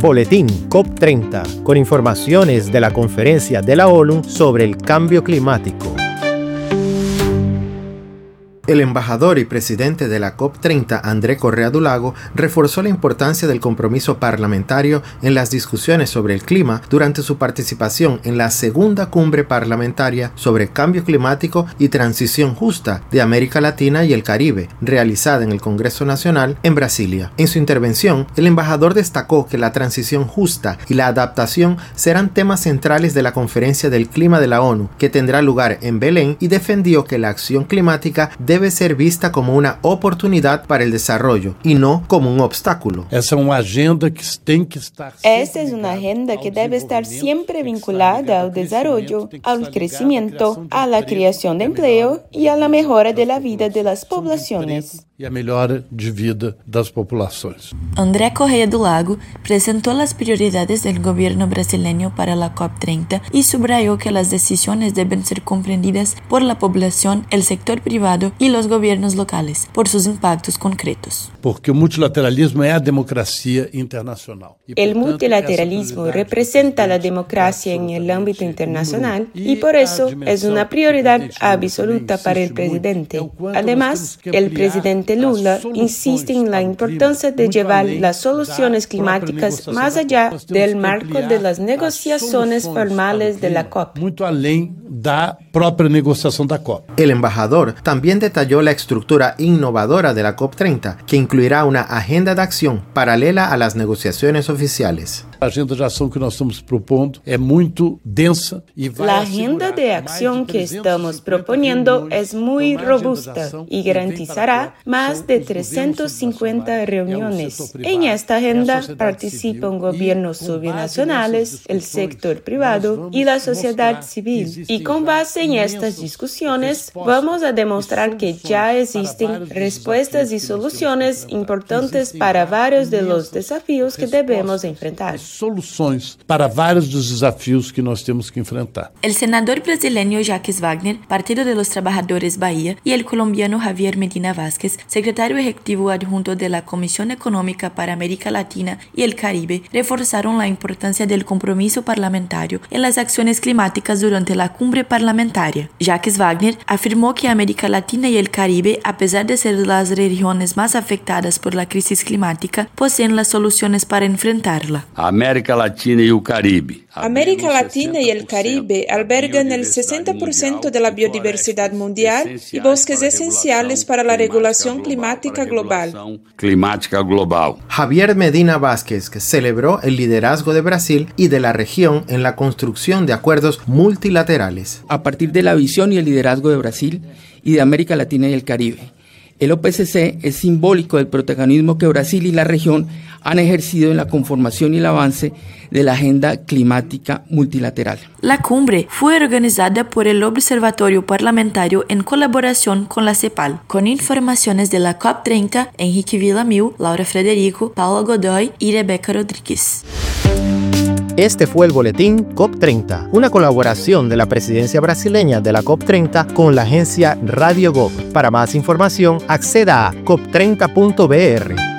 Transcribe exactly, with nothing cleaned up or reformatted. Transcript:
Boletín COP treinta, con informaciones de la Conferencia de la ONU sobre el Cambio Climático. El embajador y presidente de la COP treinta, André Correa do Lago, reforzó la importancia del compromiso parlamentario en las discusiones sobre el clima durante su participación en la segunda cumbre parlamentaria sobre cambio climático y transición justa de América Latina y el Caribe, realizada en el Congreso Nacional en Brasilia. En su intervención, el embajador destacó que la transición justa y la adaptación serán temas centrales de la Conferencia del Clima de la ONU, que tendrá lugar en Belén, y defendió que la acción climática debe ser vista como una oportunidad para el desarrollo y no como un obstáculo. Esta es una agenda que tem que estar Esta es una agenda que debe estar siempre vinculada al desarrollo, al crecimiento, a la creación de empleo y a la mejora de la vida de las poblaciones. E a melhora de vida das populações. André Correa do Lago presentó las prioridades del gobierno brasileño para la COP treinta y subrayó que las decisiones deben ser comprendidas por la población, el sector privado y los gobiernos locales, por sus impactos concretos. Porque o multilateralismo é a democracia internacional. El multilateralismo representa la democracia en el ámbito internacional y por eso es una prioridad absoluta para el presidente. Además, el presidente Lula insiste en la importancia de llevar las soluciones climáticas más allá del marco de las negociaciones formales de la COP. Muito além da própria negociação da COP. El embajador también detalló la estructura innovadora de la COP treinta, que incluirá una agenda de acción paralela a las negociaciones oficiales. A agenda de ação que nós estamos propondo é muito densa e vai La agenda de acción que estamos proponiendo es muy robusta y garantizará más de trescientas cincuenta reuniones. En esta agenda participan gobiernos subnacionales, el sector privado y la sociedad civil. Y con base en estas discusiones, vamos a demostrar que ya existen respuestas y soluciones importantes para varios de los desafíos que debemos enfrentar. Soluções para vários dos desafios que nós temos que enfrentar. El senador brasileño Jacques Wagner, Partido de los Trabajadores Bahía, y el colombiano Javier Medina Vázquez, secretario ejecutivo adjunto de la Comisión Económica para América Latina y el Caribe, reforzaron la importancia del compromiso parlamentario en las acciones climáticas durante la cumbre parlamentaria. Jacques Wagner afirmó que América Latina y el Caribe, a pesar de ser las regiones más afectadas por la crisis climática, poseen las soluciones para enfrentarla. América Latina y el Caribe. América Latina y el Caribe albergan el sesenta por ciento de la biodiversidad mundial y bosques esenciales para la regulación climática global. Climática global. Javier Medina Vázquez celebró el liderazgo de Brasil y de la región en la construcción de acuerdos multilaterales. A partir de la visión y el liderazgo de Brasil y de América Latina y el Caribe, el O P C C es simbólico del protagonismo que Brasil y la región han ejercido en la conformación y el avance de la agenda climática multilateral. La cumbre fue organizada por el Observatorio Parlamentario en colaboración con la CEPAL, con informaciones de la COP treinta, Enrique Villamil, Laura Frederico, Paula Godoy y Rebeca Rodríguez. Este fue el Boletín COP treinta, una colaboración de la presidencia brasileña de la COP treinta con la agencia Radio Gov. Para más información, acceda a cop treinta punto b r.